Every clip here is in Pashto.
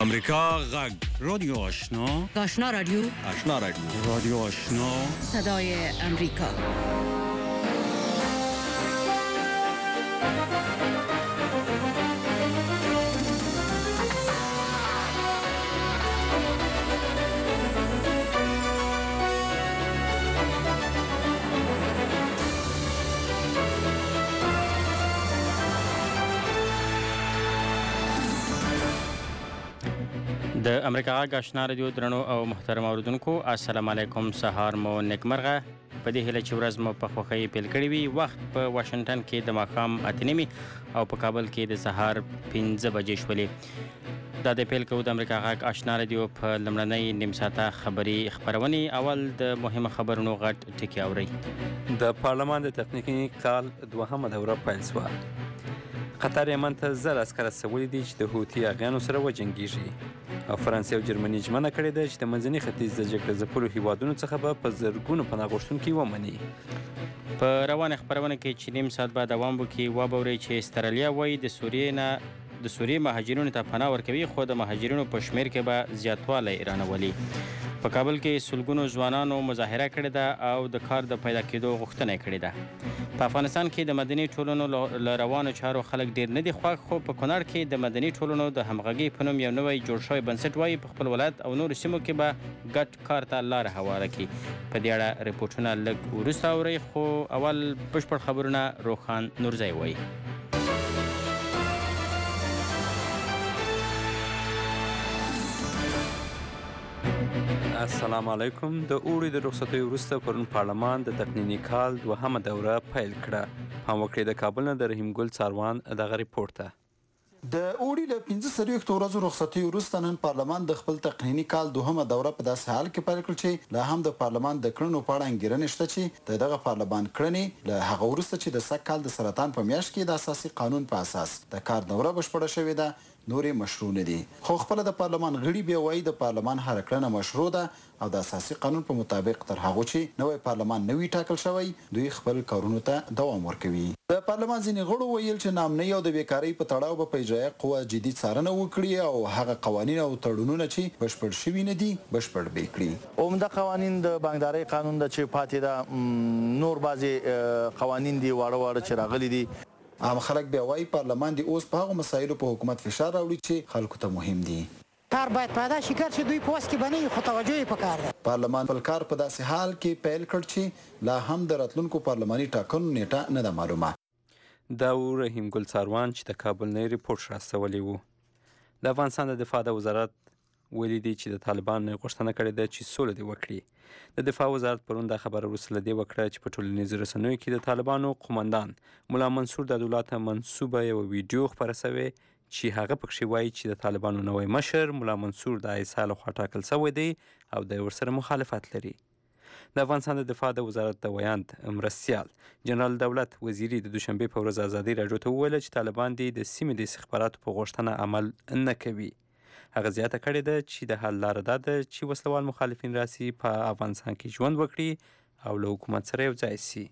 امریکا غږ رادیو آشنا آشنا رادیو رادیو آشنا صدای امریکا. د امریکا غږ آشنا رادیو درنو او محترم اوریدونکو السلام علیکم. سهار مو نیکمرغه. په دې هیله چې ورځ مو په خوښۍ پیل کړې وي. وخت په واشنگټن کې د ماښام 8:30 او په کابل کې د سهار 5 بجې شولې. دا د پیل کوو د امریکا غږ آشنا رادیو په لومړنۍ نیم ساعته خبري خبرونې. اول د مهمه خبرونو غټ ټکي اورئ. د پارلمان د تخنیکي کال دوهمه دوره پیل شوه. قطر یمن ته 1000 عسکر استولی دي چې د هوتي اغیانو سره وجنګیږي. او فرانسې او جرمني ژمنه کړې ده چې د منځني ختیځ د جګړه ځپلو هیوادونو څخه به په زرګونو پناه غوښتونکي ومني. په روانه خبرونه کې چې نیم ساعت بعد دوام وکړي وبورئ چې استرالیا وایي د سوریې مهاجرینو ته پناه ورکوي، خو د مهاجرینو په شمیر کې به زیاتوالی رانولي. په کابل کې سلګونو ځوانانو مظاهره کړې ده او د کار د پیدا کېدو غوښتنه یې کړې ده. په افغانستان کې د مدني ټولنو له روانو چارو خلک ډېر نه دي خوښ، خو په کونړ کې د مدني ټولنو د همغږۍ په نوم یو نوی جوړ شوی بنسټ وایي په خپل ولایت او نورو سیمو کې به ګډ کار ته لاره هواره کړي. په دې اړه ریپورټونه لږ وروسته اورئ، خو اول بشپړ خبرونه روښان نورزی وایي. السلام علیکم. د اوړي د رخصتیو وروسته پرون پارلمان د تقنیني کال دوهمه دوره پیل کړه. هم وکړئ د کابل نه د رحیم ګل څاروان دغه ریپورټ ته. د اوړي له 15 ورځو رخصتي وروسته نن پارلمان د خپل تقنیني کال دوهمه دوره په داسې حال کې پیل کړ چې لا هم د پارلمان د کړنو په اړه انګیرنې شته چې دغه پارلمان کړنې له هغه وروسته چې د سږ کال د سرطان په میاشت کې د اساسي قانون په اساس د کار دوره بشپړه شوې ده نورې مشروع نه دي. خو خپل د پارلمان غړي بیا وایي د پارلمان هر کړنه مشروع ده او د اساسي قانون په مطابق تر هغه چې نوې پارلمان نوی ټاکل شوی دوی خپل کارونو ته دوام ورکوي. د پارلمان ځینې غړو ویل چې نامنۍ او د بیکارۍ په تړاو به په اجرایه قوه جدي څارنه وکړي او هغه قوانین او تړونونه چې بشپړ شوي نه دي بشپړ به کړي. عمده قوانین د بانکدارۍ قانون د چې پاتې ده، نور بعضې قوانین دي واړه واړه چې راغلي دي. عام خلک بیا وایي پارلمان دی اوس په هغو مسایلو په حکومت فشار راوړي چې خلکو ته مهم دي. کار باید پیدا شي، کار چې دوی په وس کې بنوي خو توجه یې پکار ده. پارلمان خپل کار په داسې حال کې پیل کړ چې لا هم د راتلونکو پارلماني ټاکنو نیټه نه ده معلومه. دا و رحیم ګل څاروان چې د کابل نه ریپورټ راستولی و. د افغانستان د دفاع د وزارت ویلي دي چې د طالبان نه غوښتنه کړې ده چې سوله دې وکړي. د دفاع وزارت پرون دا خبره وروسته له دې وکړه چې په ټولنیزو رسنیو کې د طالبانو قومندان ملا منصور د دولت ته منسوبه یوه ویډیو خپره شوې چې هغه پکښې وایي چې د طالبانو نوی مشر ملا منصور د ISI لخوا ټاکل شوی دی او دی ورسره مخالفت لري. د افغانستان د دفاع د وزارت د ویاند مرستیال جنرال دولت وزیري د دوشنبې په ورځ ازادي راډیو ته وویل چې طالبان دې د سیمې د استخباراتو په غوښتنه عمل نه کوي. هغه زیاته کړې ده چې د حل لاره دا ده چې وسلوال مخالفین راسي په افغانستان کې ژوند وکړي او له حکومت سره یو ځای سي.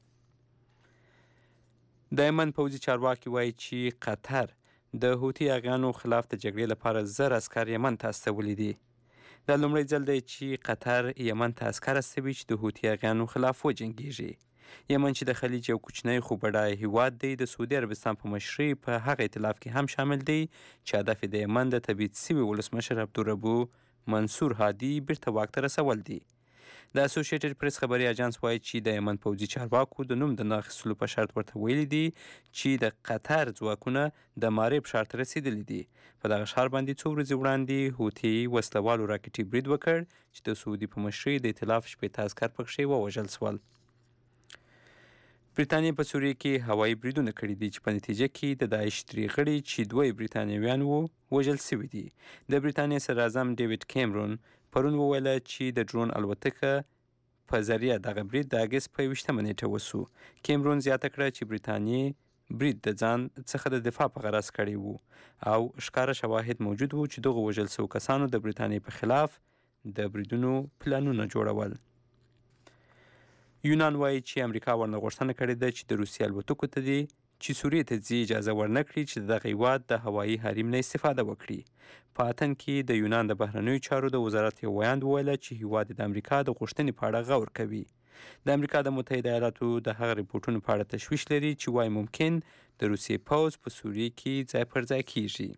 د یمن پوځي چارواکي وایي چې قطر د هوتي اغیانو خلاف د جګړې لپاره 1000 عسکر یمن ته استولی دي. دا لومړی ځل دی چې قطر یمن ته عسکر استوي چې د هوتي اغیانو خلاف وجنګیږي. یمن چې د خلیج یو کوچنی خو بډای هیواد دی د سعودي عربستان په مشرۍ په هغه ائتلاف کې هم شامل دی چې هدف د یمن د تبعید شوي ولسمشر عبدالربو منصور هادي بیرته واک ته رسول دی. د اسوسییټډ پریس خبري اژانس وایي چې د یمن پوځي چارواکو د نوم د نه اخیستلو په شرط ورته ویلي دي چې د قطر ځواکونه د ماریب ښار ته رسېدلي دي. په دغه ښار باندې څو ورځې وړاندې هوتي وسلوالو راکټي برید وکړ چې د سعودي په مشرۍ د ائتلاف 16 عسکر پکښې ووژل شول. بریتانیا په سوریه کې هوایي بریدونه کړي دي چې په نتیجه کې د داعش 3 غړي چې 2 برتانویان وو وژل شوي دي. د بریتانیا صدر اعظم ډیوډ کیمرون پرون وویل چې د ډرون الوتکه په ذریعه دغه برید د اګست په 20 نیټه وسو. کیمرون زیاته کړه چې بریتانیا برید د ځان څخه د دفاع په غرض کړی وو او ښکاره شواهد موجود وو چې دغه وژل شوو کسانو د بریتانیا په خلاف د بریدونو پلانونه جوړول. یونان وایي چې امریکا ورنه غوښتنه کړې ده چې د روسیې الوتکو ته دې چې سوریې ته ځي اجازه ورنه کړي چې دغه هیواد د هوایي حریم نه استفاده وکړي. په اتن کې د یونان د بهرنیو چارو د وزارت یو ویاند وویله چې هیواد د امریکا د غوښتنې په اړه غور کوي. د امریکا د متحده ایالاتو د هغه ریپورټونو په اړه تشویش لري چې وایي ممکن د روسیې پوځ په سوریې کې ځای پر ځای کیږي.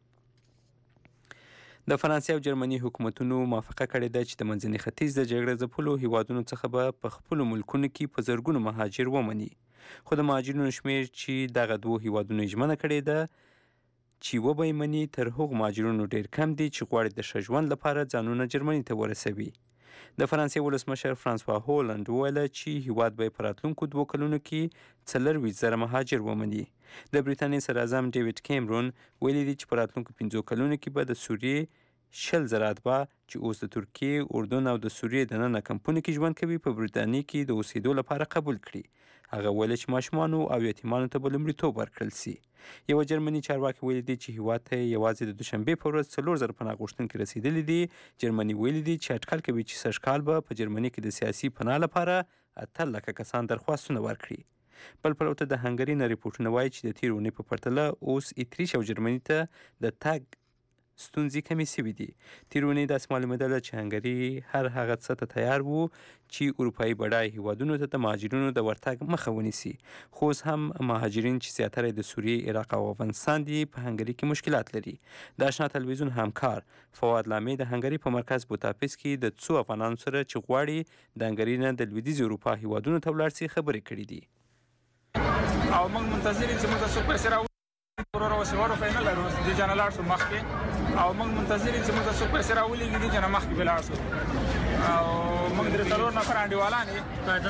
د فرانسې او جرمني حکومتونو موافقه کړې ده چې د منځني ختیځ د جګړه ځپلو هیوادونو څخه به په خپلو ملکونو کې په زرګونو مهاجر ومني. خو د مهاجرینو شمیر چې دغه دوو هیوادونو ژمنه کړې ده چې وبه یې مني تر هغو مهاجرینو ډېر کم دي چې غواړي د ښه ژوند لپاره ځانونه جرمني ته ورسوي. د فرانسې ولسمشر فرانسوا هولند وویله چې هیواد به یې په راتلونکو 2 کلونو کې 40,000 مهاجر ومني. د بریتانیې صدراعظم ډیوډ کیمرون ویلي دي چې په راتلونکو 5 کلونو کې به د سوریې 60,000 اتباع چې اوس د ترکیې، اردن او د سوریې دننه کمپونو کې ژوند کوي په بریتانیې کې د اوسېدو لپاره قبول کړي. هغه ویل چې ماشومانو او یتیمانو ته به لومړیتوب ورکړل سي. یوه جرمني چارواکي ویلي دي چې هیواد ته یوازې د دوشنبې په ورځ 4,000 پناه غوښتونکي رسېدلي دي. جرمني ویلي دي چې اټکل کوي چې سږکال به په جرمني کې د سیاسي پناه لپاره 18,00,000 کسان درخواستونه ورکړي. بل پلو ته د هنګري نه ریپورټونه وایي چې د تېرې اونۍ په پرتله اوس اتریش او جرمني ته د تګ ستونزې کمې شوي دي. تېرې اونۍ داسې معلومېدله چې هنګري هر هغه څه ته تیار و چې اروپایي بډای هیوادونو ته د مهاجرینو د ورتګ مخه ونیسي. خو اوس هم مهاجرین چې زیاتره د سوریې، عراق او افغانستان دي په هنګري کې مشکلات لري. د اشنا تلویزیون همکار فواد لامي د هنګري په مرکز بوتاپست کې د څو افغانانو سره چې غواړي د هنګري نه د لویدیځې اروپا هیوادونو ته ولاړ سي خبرې کړې دي. او موږ منتظر یو چې موږ څو پیسې راوړو ورور او سوار فینل لرو د جنرال شو مخکې او موږ منتظر یو چې موږ څو پیسې راولې د جنرال مخکې بلار شو او موږ درې څلور نفر انډیوالان یې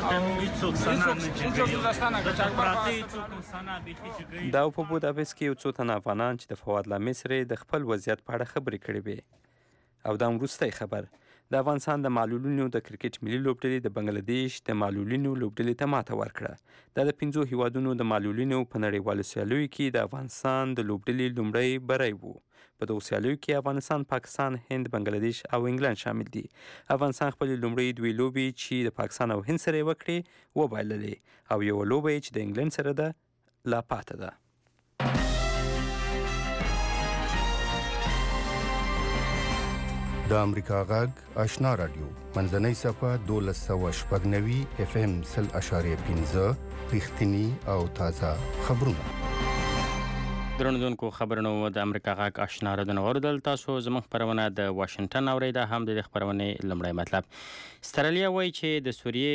دا په بوداپست کې یو څو تنه افغانان چې د فواد لامي سره د خپل وضعیت په اړه خبرې کړې وې. او دا وروستی خبر د افغانستان د معلولینو د کرکټ ملي لوبډلې د بنګلادیش د معلولینو لوبډلې ته ماته ورکړه. دا د 5 هیوادونو د معلولینو په نړیوالو سیالیو کې د افغانستان د لوبډلې لومړی بری و. په دغو سیالیو کې افغانستان، پاکستان، هند، بنګلادیش او انګلند شامل دي. افغانستان خپلې لومړۍ 2 لوبې چې د پاکستان او هند سره یې وکړې وبایللې او یوه لوبه چې د انګلند سره ده لا پاته ده. د امریکا غږ آشنا رادیو منځنۍ صفحه 1290 FM 0.5 رښتینی او تازه خبرونه. درنوونکو خبرونه د امریکا غږ آشنا رادیو اوریدل. تاسو زموږ خبرونه د واشنگټن اوریده. هم د خبرونې لومړی مطلب استرالیا وایي چې د سوریې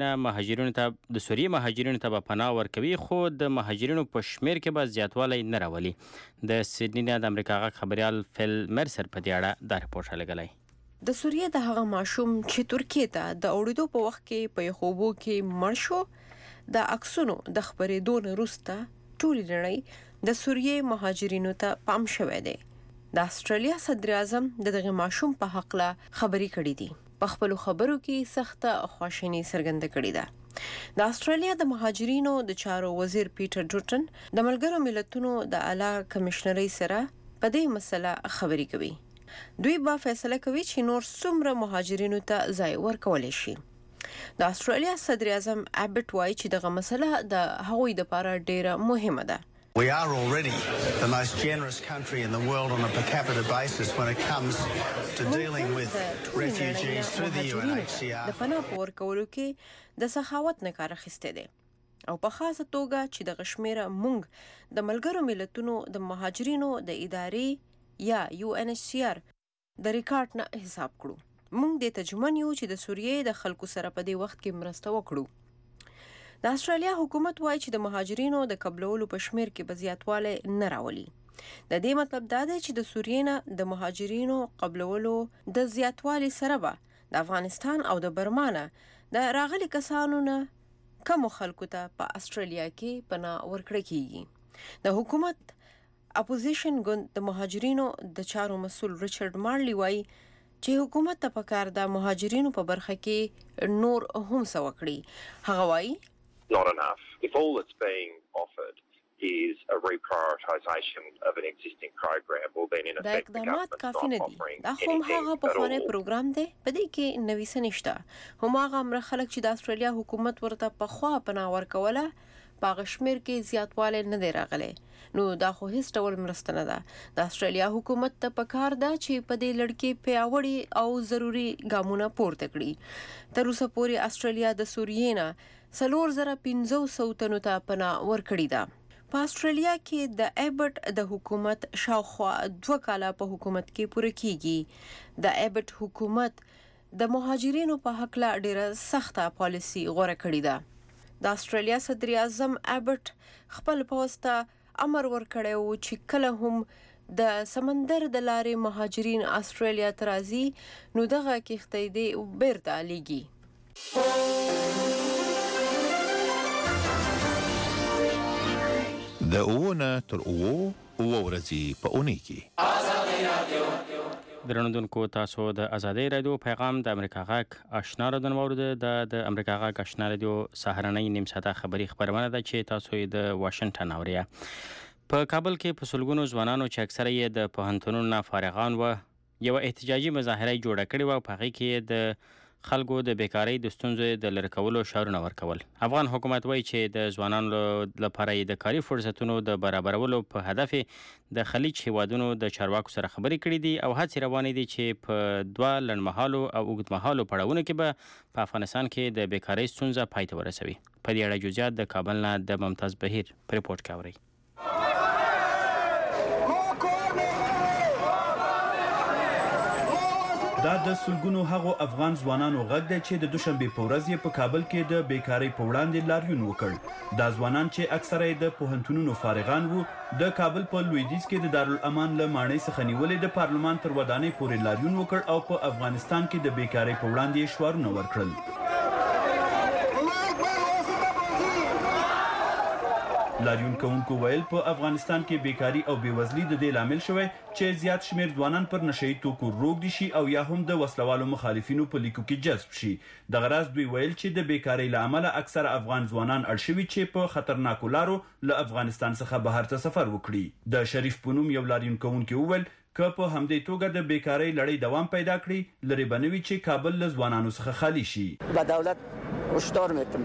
مهاجرینو ته به پناه ورکوي، خو د مهاجرینو په شمیر کې به زیاتوالی نه راولي. د سیډني نه د امریکا غږ خبريال فل مرسر په دې اړه دا رپورټ لګلای. د سوریې د هغه ماشوم چې ترکیې ته د اوړېدو په وخت کې په خوبو کې مړ شو، د عکسونو د خبرېدو نه وروسته ټولې نړۍ د سوریې مهاجرینو ته پام شوی دی. د استرالیا صدر اعظم دغه ماشوم په حق لا خبرې کړې دي. په خپل خبرو کې سخته خواشیني څرګنده کړې ده. د استرالیا د مهاجرینو د چارو وزیر پیټر ډوټن د ملګرو ملتونو د اعلی کمشنرۍ سره په دې مسله خبرې کوي. دوی به فیصله کوي چې نور څومره مهاجرینو ته ځای ورکول شي. د استرالیا صدر اعظم ابټ وایي چې دغه مسله د هغوی لپاره ډیره مهمه ده. We are already the most generous country in the world on a per capita basis when it comes to dealing with refugees through the UNHCR. د پناه په ورکولو کې د سخاوت نه کار اخیسته دي او په خاصه توګه چې د غشمیره مونږ د ملګرو ملتونو د مهاجرینو د ادارې یا UNHCR د ریکارډ نه حساب کړو. مونږ د تجمن یو چې د سوریې د خلکو سره په دې وخت کې مرسته وکړو. د استرالیا حکومت وایي چې د مهاجرینو د قبلولو په شمیر کې به زیاتوالی نه راولي. د دې مطلب دا دی چې د سوریې نه د مهاجرینو قبلولو د زیاتوالي سره به د افغانستان او د برما نه د راغلي کسانو نه کمو خلکو ته په استرالیا کې پناه ورکړل کیږي. د حکومت اپوزیشن ګوند د مهاجرینو د چارو مسؤل ریچارډ مارلی وایي چې حکومت ته پکار د مهاجرینو په برخه کې نور هم څه وکړي. هغه وایي not enough. If all that's being offered is a reprioritisation of an existing program, well then in effect the government's not offering anything at all. پروګرام دی په دې کې نوې څه نشته. هماغه امر خلک چې د استرالیا حکومت ورته په خوا پناه ورکوله په هغه شمېر کې زیاتوالی نه دی راغلی. نو دا خو هیڅ ډول مرسته نه ده. د استرالیا حکومت ته پکار ده چې په دې لړ کې پیاوړي او ضروري ګامونه پورته کړي. تر اوسه پورې استرالیا د سوریې نه 4500 تنو ته پناه ورکړې ده. په استرالیا کې د ایبټ د حکومت شاوخوا 2 کاله په حکومت کې پوره کیږي. د ایبټ حکومت د مهاجرینو په حق لا ډیره سخته پالیسي غوړه کړې ده. د استرالیا صدر اعظم ایبټ خپل پوسټ امر ورکړی و چې کله هم د سمندر د لارې مهاجرین استرالیا ته راځي نو دغه کښتۍ دې بیرته لیږي. د اوونه تر اوو ورځې په اونۍ کې درنوونکو تاسو د ازادۍ رادیو پیغام د امریکا غاک آشنا رادیو واورید. د امریکا غاک آشنا رادیو سهارنۍ نیم ساعته خبری خبرونه ده چې تاسو یې د واشنگټن اورئ. په کابل کې په سلګونو ځوانانو چې اکثره یې د پوهنتونونو نه فارغان و یو احتجاجي مظاهره جوړه کړې و. په هغه کې د خلکو د بیکاری د ستونزو د لرې کولو شعارونه ورکول. افغان حکومت وایي چې د ځوانانو لپاره د کاري فرصتونو د برابرولو په هدف د خلیج هیوادونو د چارواکو سره خبرې کړې دي او هڅې روانې دي چې په 2 لنډمهالو او اوږدمهالو پړاوونو کې به په افغانستان کې د بیکاری ستونزه پای ته ورسوي. په دې اړه جزئیات د کابل نه د ممتاز بهیر په ریپورت کې اورئ. دا د سلګونو هغو افغان ځوانانو غږ دی چې د دوشنبه په ورځ په کابل کې د بیکاری په وړاندې لاریون وکړ. دا ځوانان چې اکثره د پوهنتونونو فارغان وو د کابل په لویدیځ کې د دارالامان له ماڼۍ څخه نیولې د پارلمان تر ودانۍ پورې لاریون وکړ او په افغانستان کې د بیکاری په وړاندې شعارونه ورکړل. لاریون کوونکو ویل په افغانستان کې بیکاری او بیوزلي د دې لامل شوی چې زیات شمیر ځوانان پر نشئی توکو روږدي شي او یا هم د وسلوالو مخالفینو په لیکو کې جذب شي. د غراض دوی ویل چې د بیکاری له امله اکثره افغان ځوانان اړ شوي چې په خطرناکو لارو له افغانستان څخه بهر ته سفر وکړي. د شریف پونوم یو لاریون کوونکی وویل که په همدې توګه د بیکاری لړۍ دوام پیدا کړي لري بنوي چې کابل له ځوانانو څخه خالی شي. دولت هشدار میتم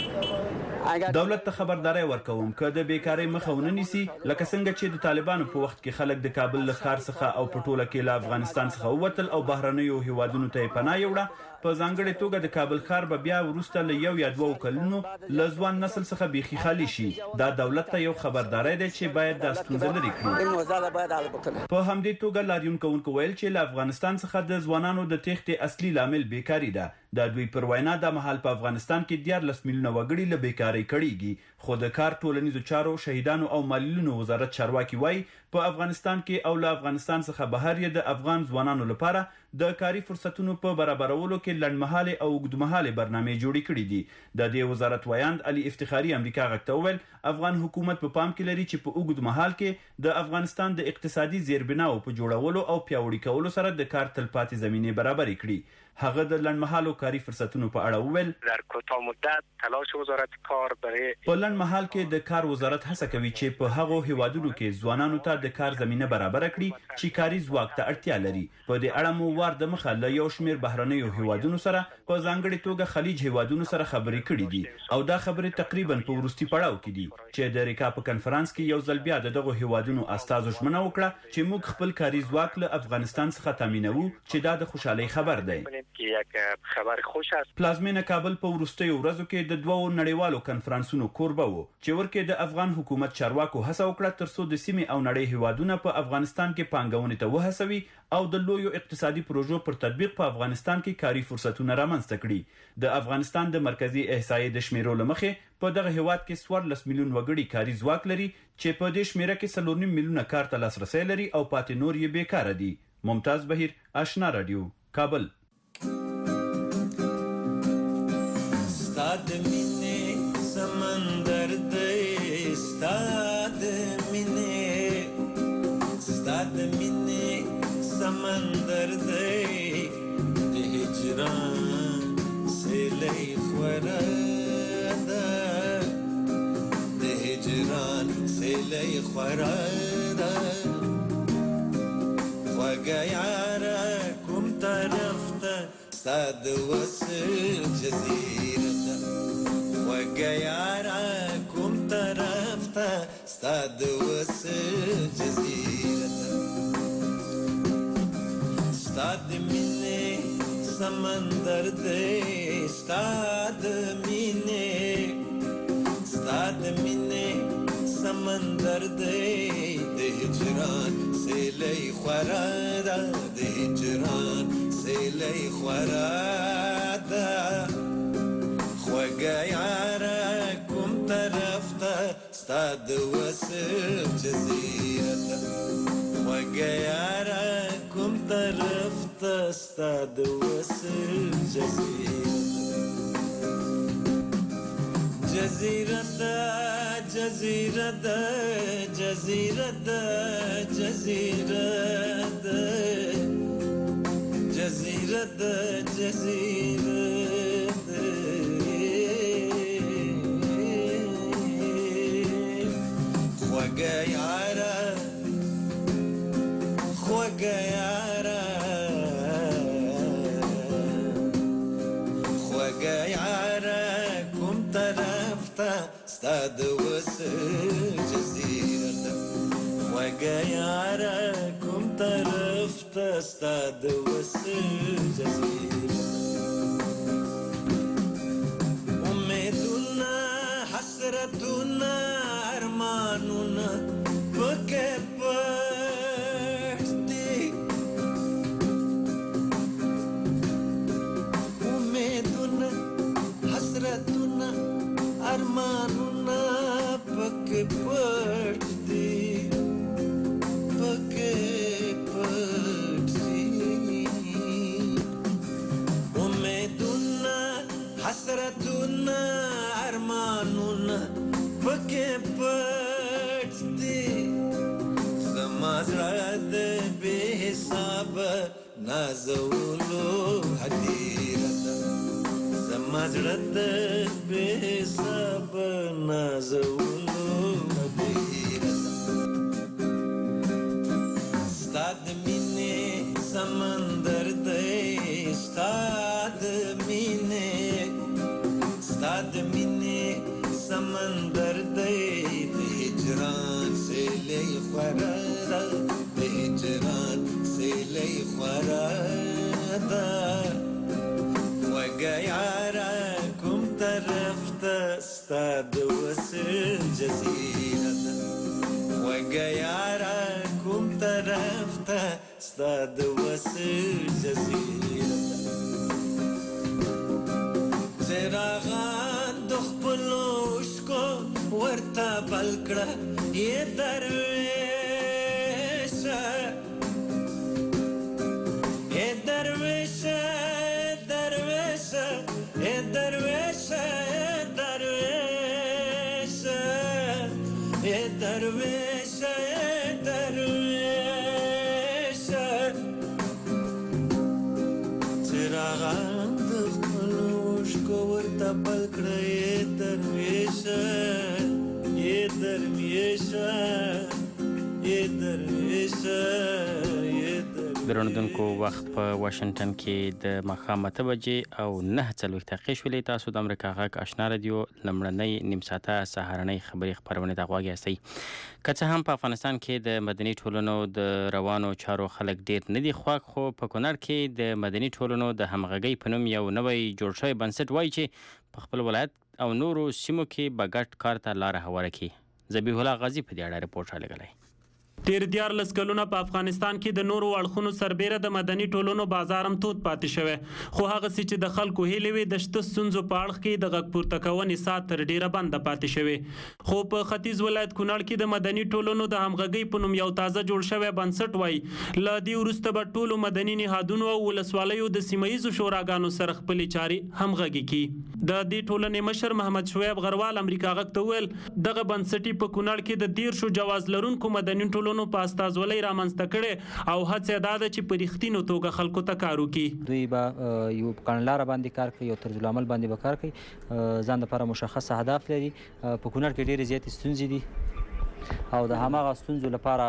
دولت ته خبرداري ورکوم که د بیکاری مخه ونه نیسي لکه څنګه چې د طالبانو په وخت کې خلک د کابل له ښار څخه او په ټوله کې له افغانستان څخه ووتل او بهرنیو هیوادونو ته پناه یوړه. په ځانګړې توګه د کابل ښار به بیا وروسته له 1 یا 2 کلونو له ځوان نسل څخه بیخي خالی شي. دا دولت ته یو خبرداري ده چې باید د ستونزې لري کړي. په همدې توګه لاریون کوونکو ویل چې له افغانستان څخه د ځوانانو د تېښتې اصلي لامل بیکاری ده. د دوی پر وینا د مهال په افغانستان کې 14 میلیونه وګړي له بیکاری کړيږي. خو د کار ټولنیزو چارو شهیدانو او معلولینو وزارت چارواکي وایي په افغانستان کې او له افغانستان څخه بهر یې د افغان ځوانانو لپاره د کاري فرصتونو په برابرولو کې لنډمهاله او اوږدمهاله برنامې جوړې کړې دي. د دې وزارت وایاند علي افتخاري امریکا غږ ته وویل افغان حکومت په پام کې لري چې په اوږدمهال کې د افغانستان د اقتصادي زیربناو په جوړولو او پیاوړي کولو سره د کار تلپاتې زمینه برابر کړي. هغه د لنډمهالو کاري فرصتونو په اړه وویل در کوتاه مدت تلاش وزارت کار برای په لنډمهال کې د کار وزارت هڅه کوي چې په هغو هیوادونو کې ځوانانو ته د کار زمینه برابر کړي چې کاري ځواک ته اړتیا لري. په دې اړه مو وار د مخه له یو شمیر بهرنیو هیوادونو سره په ځانګړي توګه خلیج هیوادونو سره خبرې کړې دي او دا خبرې تقریبا په وروستي پړاو کې دي چې د ریکا په کنفرانس کې یو ځل بیا دغه هیوادونو استازو ژمنه وکړه چې موږ خپل کاري ځواک له افغانستان څخه تامینوو چې دا د خوشحالۍ خبر دی. خبر خوش است. پلازمینه کابل په وروستیو ورځو کې د 2 نړیوالو کنفرانسونو کوربه وو چې ورکه د افغان حکومت چارواکو هڅه وکړه ترڅو د سیمې او نړۍ هیوادونه په افغانستان کې پانګونې ته وهڅوي او د لویو اقتصادي پروژو پر تطبیق په افغانستان کې کاري فرصتونه رامنځته کړي. د افغانستان د مرکزی احصایې د شمیرو لمخې په دغه هیواد کې 14 میلیون وګړي کاري ځواک لري چې په دې شمیره کې 3.5 میلیونه کار ته لاسرسي لري او پاتې نور یې بیکار دي. ممتاز بهیر آشنا رادیو کابل. ستاد مینه سمندر دی ستاد مینه سمندر دی د هجران سیلې خورده د هجران سیلې خورده خوږه یاره کوم طرف ته ستاد وصل جزیره خوږه یاره کوم طرف ستا د وصل جزیره ستا د مینې سمندر دی ستا د مینې سمندر دی د هجران سیلۍ خورا ده د هجران سیلۍ خورا ده خوږه یاره کوم طرف ته ستا د وصل جزیره ده خوږه یاره کوم طرف ته ستا د وصل جزیره جزیره ده جزیره ده جزیره ده جزیره ده جزیره ده جزیره ده خوږه یاره خوږه یاره خوږه یاره کوم طرف ته ستا د وصل جزیره ده خوږه یاره کوم طرف ته ستا د وصل جزیره ده امیدونه حسرتونه ارمانونه پکې پټ دي امیدونه حسرتونه ارمانونه پکې پټ دي پکې پټ دي امیدونه حسرتونه ارمانونه پکې پټ دي زما زړه د بې حسابه نازولو هدیره ده زما زړه د بې حسابه نازولو هدیره ده ستا د مینې سمندر دی ستا د مینې سمندر دی د هجران سیلۍ خورا ده د هجران سیلۍ خورا ده خوږه یاره کوم طرف ته ستا د وصل جزیره ده خوږه یاره کوم طرف ته ستا د وصل جزیره ده څراغان د خپلو اوښکو ورته بل کړه یې درویشه یې درویشه درویشه یې درویشه درویشه یې درویشه درویشه څراغان د خپلو اوښکو ورته بل کړه یې درویشه یې درویشه یې درویشه درنوونکو وخت په واشنگټن کې د ماښام 8 بجې او 9:40 دقیقې شولې. تاسو د امریکا غږ آشنا رادیو لمړنۍ نیم ساعته سهارنۍ خبري خپرونې ته غوږ یاستئ. که څه هم په افغانستان کې د مدني ټولنو د روانو چارو خلک ډیر نه دي خوښ، خو په کونړ کې د مدني ټولنو د همغږۍ په نوم یو نوی جوړ شوی بنسټ وایي چې په خپل ولایت او نورو سیمو کې به ګډ کار ته لاره هواره کړي. ذبیح الله غازي په دې اړه رپورټ رالیږلی. تیر 14 کلونه په افغانستان کې د نورو اړخونو سربېره د مدني ټولنو بازار هم تود پاتې شوی، خو هغه څه چې د خلکو هیلې وي د شته ستونزو په اړخ کې د غږ پورته کونې ساعت تر ډیره بنده پاتې شوی. خو په ختیځ ولایت کونړ کې د مدني ټولنو د همغږۍ په نوم یو تازه جوړ شوی بنسټ وایي له دې وروسته به ټولو مدني نهادونو او ولسوالیو د سیمهییزو شوراګانو سره خپلې چارې همغږي کړي. د دې ټولنې مشر محمد شعیب غروال امریکا غږ ته وویل دغه بنسټ په کونړ کې د 13 جواز لرونکو مدني ټولنو په استازولۍ رامنځته کړي او هڅه دا ده چې په رښتینو توګه خلکو ته کار وکړي. دوی به یو کړنلاره باندې کار کوي، یو طرز العمل باندې به کار کوي، ځان لپاره مشخص اهداف لري. په کونړ کې ډېرې زیاتې ستونزې دي او د هماغه ستونزو لپاره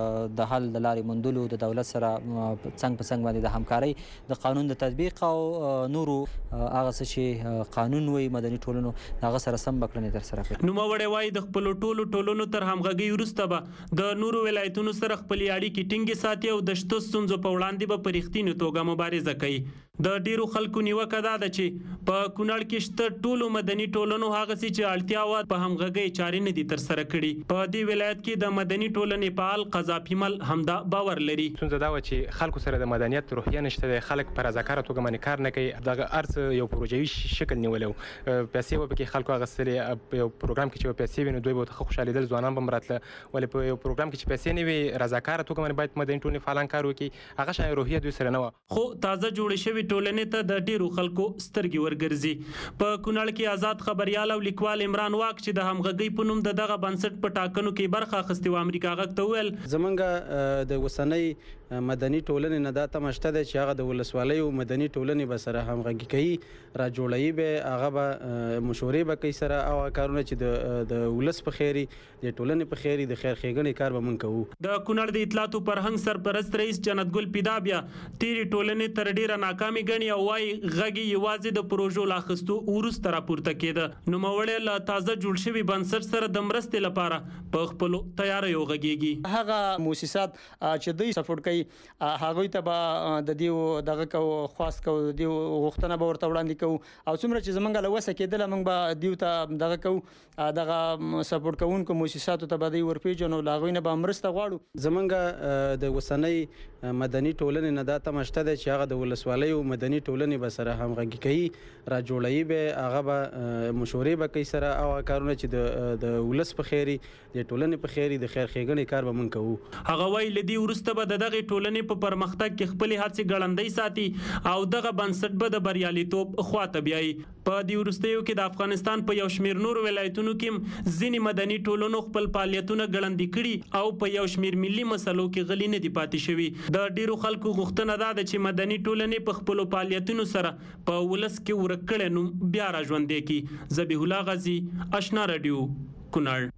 د حل د لارې موندلو د دولت سره څنګ په څنګ باندې د همکارۍ د قانون د تطبیق او نورو هغه څه چې قانون وي مدني ټولنو هغه سره سم بکړنې ترسره کړي. نوموړی وایي د خپلو ټولنو تر همغږۍ وروسته به د نورو ولایتونو سره خپلې اړیکې ټینګې ساتي او د شته ستونزو په وړاندې به په رښتینې توګه مبارزه کوي. د ډیرو خلکو نیوکه دا ده چې په کونړ کې شته ټولو مدني ټولنو هغه څه چې اړتیا وه په همغږۍ چارې نه دي ترسره کړي. په دې ولایت کې د مدني ټولنې فعال قذافي مل همدا باور لري. ستونزه دا وه چې خلکو سره د مدنیت روحیه نشته دی، خلک په رضاکاره توګه باندې کار نه کوي، دغه هر څه یو پروژوي شکل نیولی و، پیسې به پکې خلکو اخیستلې، په یو پروګرام کې چې به پیسې وي نو دوی به ورته ښه خوشحالېدل، ځوانان به هم راتله، ولې په یو پروګرام کې چې پیسې نه وي رضاکاره توګه باندې باید مدني ټولنې فعالان کار وکړي، هغه شان روحیه دوی سره نه وه. خو تازه جوړې شوې ټولنې ته د ډیرو خلکو سترګې ورګرځي. په کونړ کې آزاد خبريال او لیکوال عمران واک چې د همغږۍ په نوم دغه بنسټ په ټاکنو کې برخه اخیستې و امریکا غږ ته وویل زمونږ د اوسنۍ مدني ټولنې نه دا تمه شته ده چې هغه د ولسوالیو مدني ټولنې به سره همغږي کوي، راجوړوي به، هغه به مشورې به کوي سره، او کارونه چې د ولس په خیري د ټولنې په خیري د خیر ښېګڼې کار به مونږ کوو. د کونړ د اطلاعاتو فرهنګ سرپرست رئیس جنت ګل پیدا بیا تیرې ټولنې تر ډیره ناکامي ګڼي او وایي غږ یوازې د پروژو لا اخیستو وروسته راپورته کېده. نوموړی له تازه جوړ شوي بنسټ سره د مرستې لپاره په خپلو تیاریو غږیږي. هغه مؤسسات چې دوی سپورټ کوي هغوی ته به د دې دغه کو خواست کو د غوښتنه به ورته وړاندې کوو، او څومره چې زمونږ له وسه کېدله موږ به دیو ته دغه کوو، دغه سپورټ کوونکو مؤسساتو ته به دوی ورپېژنو، له هغوی نه به مرسته غواړو. زمونږ د اوسنۍ مدني ټولنې نه دا تمه شته ده چې هغه د ولسوالیو مدني ټولنې به سره همغږي کوي، راجوړوي به، هغه به مشورې به کوي سره، او کارونه چې د ولس په خیري د ټولنې په خیري د خیر ښېګڼې کار به مونږ کوو. هغه وایي له دې وروسته به د دغې ټولنې په پرمختګ کې خپلې هڅې ګړندۍ ساتي او دغه بنسټ به د بریالیتوب خواته بیایي. په دې وروستیو کې د افغانستان په یو شمېر نورو ولایتونو کې ځینې مدني ټولنو خپل فعالیتونه ګړندي کړي او په یو شمېر ملي مسلو کې غلي نه دي پاتې شوي. د ډیرو خلکو غوښتنه دا ده چې مدني ټولنې په خپلو فعالیتونو سره په ولس کې ورک کړی نوم بیا را ژوندی کړي. ذبیح الله غازي، آشنا راډیو، کونړ.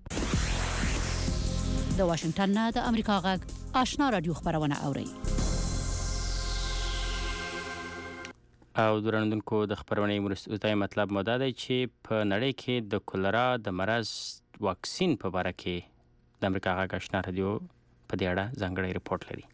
د واشنگټن نه د امریکا غږ آشنا راډیو خبرونه اوري. او درنوونکو د خبرونې وروستی مطلب مو دا دی چې په نړۍ کې د کولرا د مرض واکسین په باره کې د امریکا غږ آشنا راډیو په دې اړه ځانګړی رپورټ لري.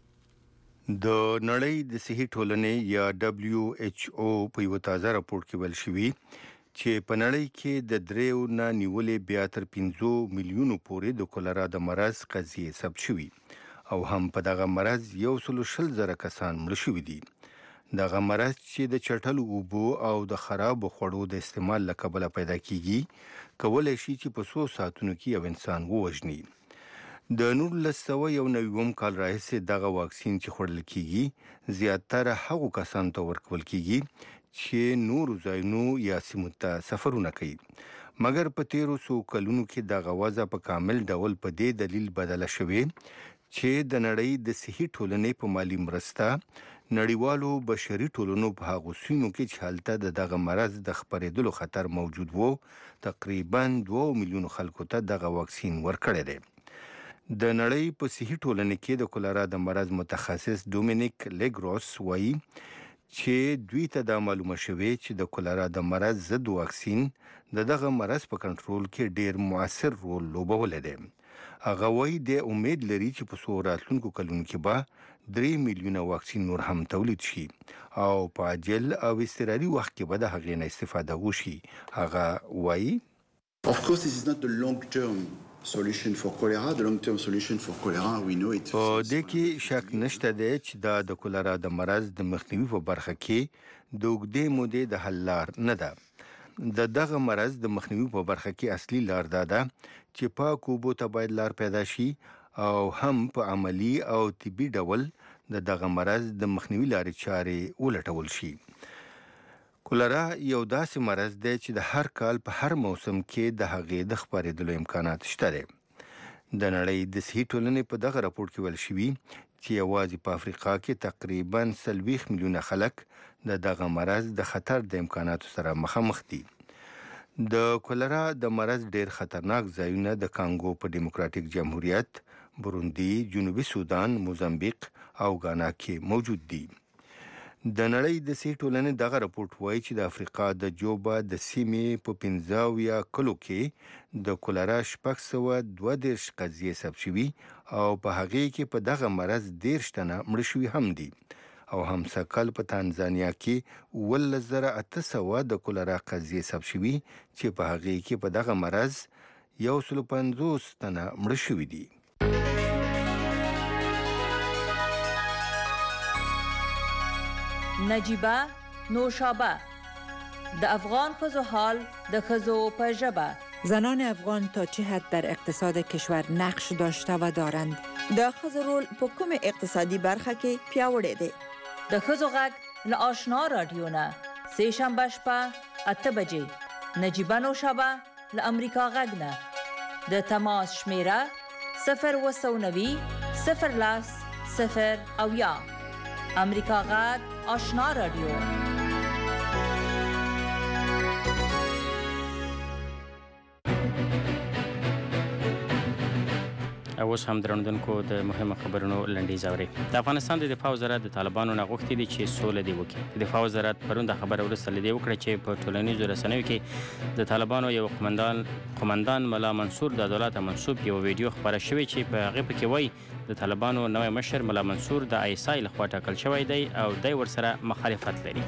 د نړۍ د صحي ټولنې یا WHO په یو تازه راپورټ کې ویل شوي چې په نړۍ کې د 3 نه نیولې بیا تر 5 میلیونو پورې د کولرا د مرض قضیې ثبت شوي، او هم په دغه مرض 120,000 کسان مړه شوي دي. دغه مرض چې د چټلو اوبو او د خرابو خوړو د استعمال له کبله پیدا کیږي، کولی شي چې په 100 ساعتونو کې یو انسان ووژني. د 1991 کال راهیسې دغه واکسین چې خوړل کیږي زیاتره هغو کسانو ته ورکول کیږي چې نورو ځایونو یا سیمو ته سفرونه کوي، مګر په 1300 کلونو کې دغه وضع په کامل ډول په دې دلیل بدله شوې چې د نړۍ د صحي ټولنې په مالی مرسته نړیوالو بشري ټولنو په هغو سیمو کې چې هلته دغه مرض د خپرېدلو خطر موجود وو تقریبا 2 میلیونو خلکو ته دغه واکسین ورکړی دی. د نړۍ په صحي ټولنې کې د کولرا د مرض متخصص دومینیک لیګروس وایي چې دوی ته دا معلومه شوې چې د کولرا د مرض ضد واکسین دغه مرض په کنټرول کې ډیر مؤثر رول لوبولی دی. هغه وایي د امید لري چې په څو راتلونکو کلونو کې به 3 میلیونه واکسین نور هم تولید شي او په عاجل او اضطراري وخت کې به د هغې نه استفاده وشي. هغه وایي Of course this is not the long term solution for cholera. The long term solution for cholera we know it. په دې کې شک نشته دی چې د کولرا د مرض د مخنیوي په برخه کې د اوږدې مودې د حل لار نه ده. دغه مرض د مخنیوي په برخه کې اصلي لار دا ده چې پاک اوبو ته باید لار پیدا شي او هم په عملی او طبي ډول دغه مرض د مخنیوي لارې چارې ولټول شي. کولرا یو داسې مرض دی چې د هر کال په هر موسم کې د هغې د خپرېدلو امکانات شته دی. د نړۍ د صحي ټولنې په دغه راپورټ کې ویل شوي چې یوازې په افریقا کې تقریبا 40 میلیونه خلک دغه مرض د خطر د امکاناتو سره مخامخ دي. د کولرا د مرض ډیر خطرناک ځایونه د کانګو په دیموکراتیک جمهوریت، بروندي، جنوبي سودان، موزمبیق او غانا کې موجود دي. د نړۍ د صحي ټولنې دغه راپورټ وایي چې د افریقا د جوبا د سیمې په 15 کلو کې د کولرا 632 قضیې ثبت شوي او په هغې کې په دغه مرض 13 تنه مړه شوي هم دي او همسکل په تانزانیا کې 11800 د کولرا قضیې ثبت شوي چې په هغې کې په دغه مرض 150 تنه مړه شوي دي. نجیبه نوشابه د افغان ښځو حال د ښځو په ژبه. زنان افغان تا چه حد در اقتصاد کشور نقش داشته و دارند؟ د ښځو رول په کوم اقتصادي برخه کې پیاوړی دی؟ د ښځو غږ له آشنا رادیو نه سه شنبه شپه 8 بجې. نجیبه نوشابه له امریکا غږ نه د تماس شمیره 090 010 0 امریکا غږ آشنا رادیو. اوس هم درنودونکو د مهمه خبرونو لنډیز اورئ. د افغانستان د دفاع وزارت د طالبانو نه غوښتي دي چې سوله دې وکړي. د دفاع وزارت پرون د خبره وروسته له دې وکړه چې په ټولنیزو رسنیو کې د طالبانو یو قمندان ملا منصور د عدالت منسوب یو ویډیو خپاره شوی چې په هغې پکې وایي د طالبانو نوی مشر ملا منصور د ISI لخوا ټاکل شوی دی او دی ورسره مخالفت لري.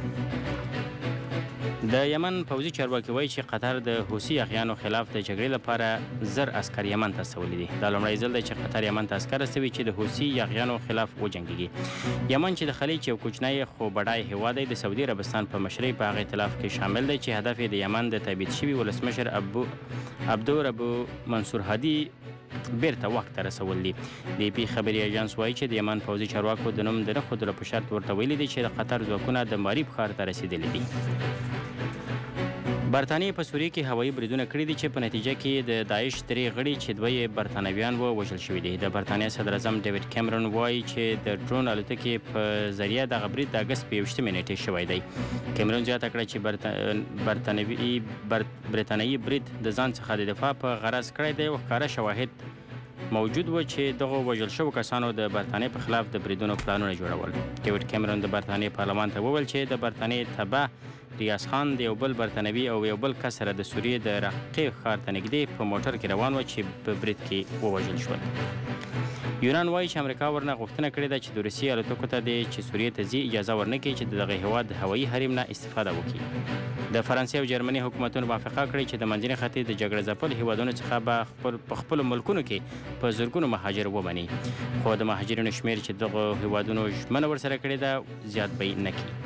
د یمن پوځي چارواکي وایي چې قطر د حوثي اغیانو خلاف د جګړې لپاره 1000 عسکر یمن ته استولی دي. دا لومړی ځل دی چې قطر یمن ته عسکر استوي چې د حوثي اغیانو خلاف وجنګیږي. یمن چې د خلیج یو کوچنی خو بډای هیواد دی د سعودي عربستان په مشرۍ په هغه ائتلاف کې شامل دی چې هدف یې د یمن د تبعید شوي ولسمشر عبدالرب منصور هادي بیرته وخت ته رسول دي. د پی خبري اژانس وایي چې د یمن پوځي چارواکو د نوم د نه ښودلو په شرط ورته ویلي دي چې د قطر ځواکونه د ماریب ښار ته رسېدلي دي. برطانیې په سوریه کې هوایي بریدونه کړي دي چې په نتیجه کې د داعش 3 غړي چې 2 برطانویان وژل شوي دي. د برطانیې صدر اعظم ډیوډ کیمرون وایي چې د ډرون الوتکې په ذریعه دغه برید د اګست په 21 نیټې شوی دی. کیمرون زیاته کړه چې برطانیې برید د ځان څخه د دفاع په غرض کړی دی او ښکاره شواهد موجود و چې دغه وژل شوو کسانو د برطانیې په خلاف د بریدونو پلانونه جوړول. ډیوډ کیمرون د برطانیې پارلمان ته وویل چې د برطانیې تبع ریاض خان د یو بل برطانوي او یو بل کس سره د سوریې د رقیق ښار ته نږدې په موټر کې روان و چې په برید کې ووژل شول. یونان وایي چې امریکا ورنه غوښتنه کړې ده چې د روسیې الوتکو ته د چې سوریې ته ځي اجازه ورنکړي چې د دغه هیواد د هوایي حریم نه استفاده وکړي. د فرانسې او جرمني حکومتونو موافقه کړې چې د منځني ختیځ د جګړه ځپل هیوادونو څخه به په خپلو ملکونو کې په زرګونو مهاجر ومني، خو د مهاجرینو شمېر چې دغو هیوادونو ژمنه ورسره کړې ده زیات به یې نه کړي.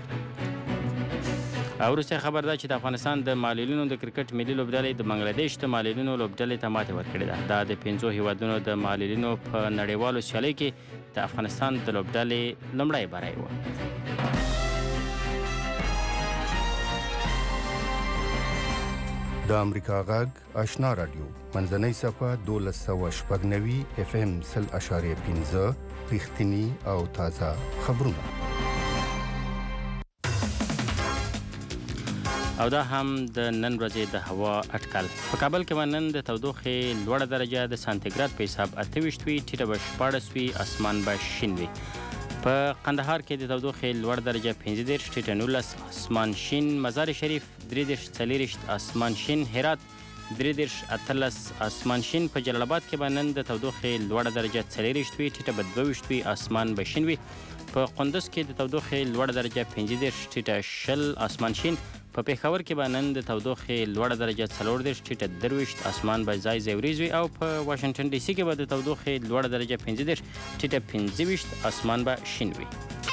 او وروسته خبر ده چې د افغانستان د معلولینو د کرکټ ملي لوبډلې د بنګلادیش د معلولینو لوبډلې ته ماتې ورکړې ده. دا د 5 هیوادونو د معلولینو په نړیوالو سیالیو کې د افغانستان د لوبډلې لومړی بری و. د امریکا غږ آشنا رادیو منځنۍ صفحه 1290 FM 0.5 رښتینی او تازه خبرونه. او دا هم د نن ورځې د هوا اټکل. په کابل کې به نن د تودوخې لوړه درجه د سانتیګراد په حساب 28 وي، ټیټه به 14 وي، اسمان به شین وي. په قندهار کې د تودوخې لوړه درجه 15، ټیټه 19، اسمان شین. مزار شریف 33، 40 اسمان شین. هرات 33، 18 اسمان شین. په جلال آباد کې به نن د تودوخې لوړه درجه 40 وي، ټیټه به 22 وي، اسمان به شین وي. په قندوز کې د تودوخې لوړه درجه 15، ټیټه 20 اسمان شین. په پېښور کې به نن د تودوخې لوړه درجه 40، ټیټه 23 اسمان به ځای ځای وریځ وي. او په واشنګټن ډي سي کې به د تودوخې لوړه درجه 15، ټیټه 25 اسمان به شین وي.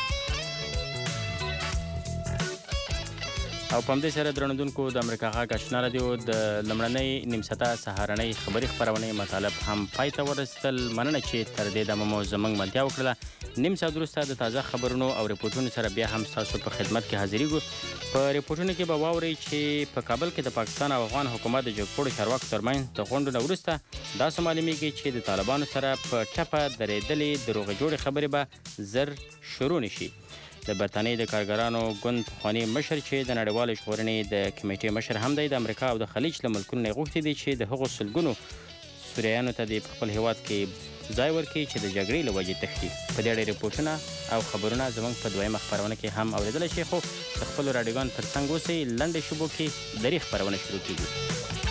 او په همدې سره درنودونکو د امریکا غږ آشنا رادیو د لومړنۍ نیم ساعته سهارنۍ خبري خپرونې مطالب هم پای ته ورسېدل. مننه چې تر دې دمه مو زموږ ملتیا وکړله. نیم ساعت وروسته د تازه خبرونو او ریپورټونو سره بیا هم ستاسو په خدمت کې حاضرېږو. په ریپورټونو کې به واورئ چې په کابل کې د پاکستان او افغان حکومت د جګپوړو چارواکو ترمنځ د غونډو نه وروسته داسې معلومیږي چې د طالبانو سره په ټپه درېدلې د روغې جوړې خبرې به زر شروع نشي. د برتانیې د کارګرانو ګوند پخواني مشر چې د نړیوالې ژغورنې د کمیټې مشر هم دی د امریکا او د خلیج له ملکونو نه غوښتي دي چې د هغو سلګونو سوریانو ته د خپل هیواد کې ځای ورکړي چې د جګړې له وجې تښتي. په دې اړه ریپورټونه او خبرونه زموږ په دویمه خپرونه کې هم اورېدلی شئ، خو د خپلو راډیوګانو تر څنګ اوسئ. لنډې شیبو کې درې خپرونه شروع کیږي.